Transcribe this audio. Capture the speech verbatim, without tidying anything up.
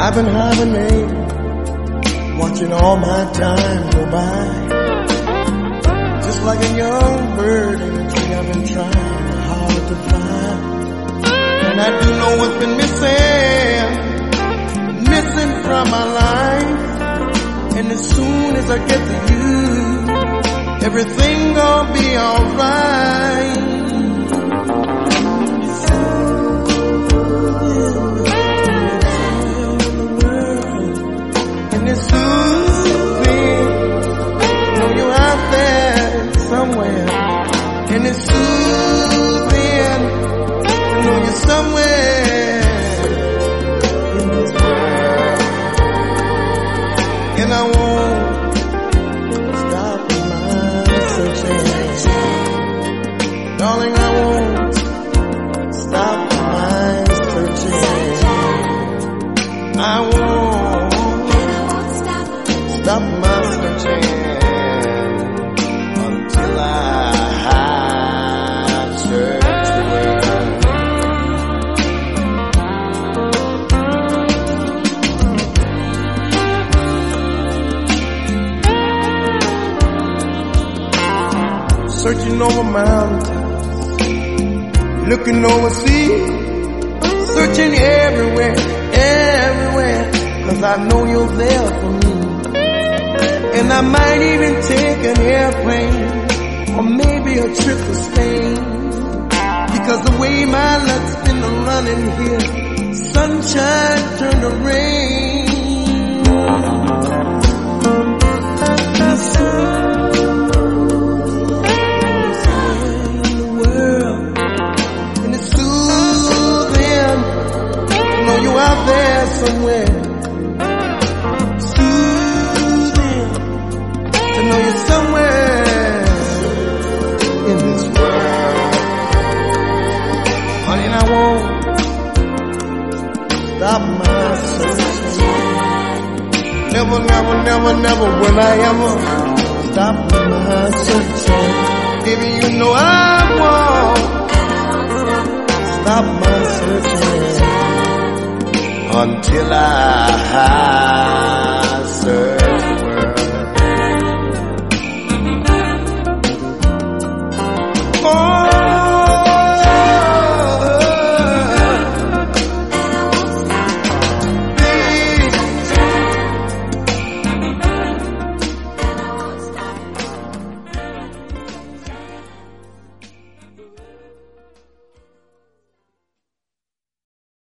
I've been hibernating, watching all my time go by. Just like a young bird in a tree, I've been trying hard to fly. And I do know what's been missing, missing from my life. And as soon as I get to you, everything gonna be alright. And it's soothing, know you're out there somewhere. And it's soothing, know you're somewhere in this world. And I won't stop my searching, darling. I won't stop my searching. I won't stop my searching until I search the world. Searching over mountains, looking over seas, searching everywhere, everywhere, 'cause I know you're there for me. And I might even take an airplane, or maybe a trip to Spain, because the way my luck's been running here, sunshine turned to rain. Out there somewhere, soothing to know you're somewhere in this world. Honey, and I won't stop my searching. Never, never, never, never will I ever stop my searching. Baby, you know I won't stop my searching until I search.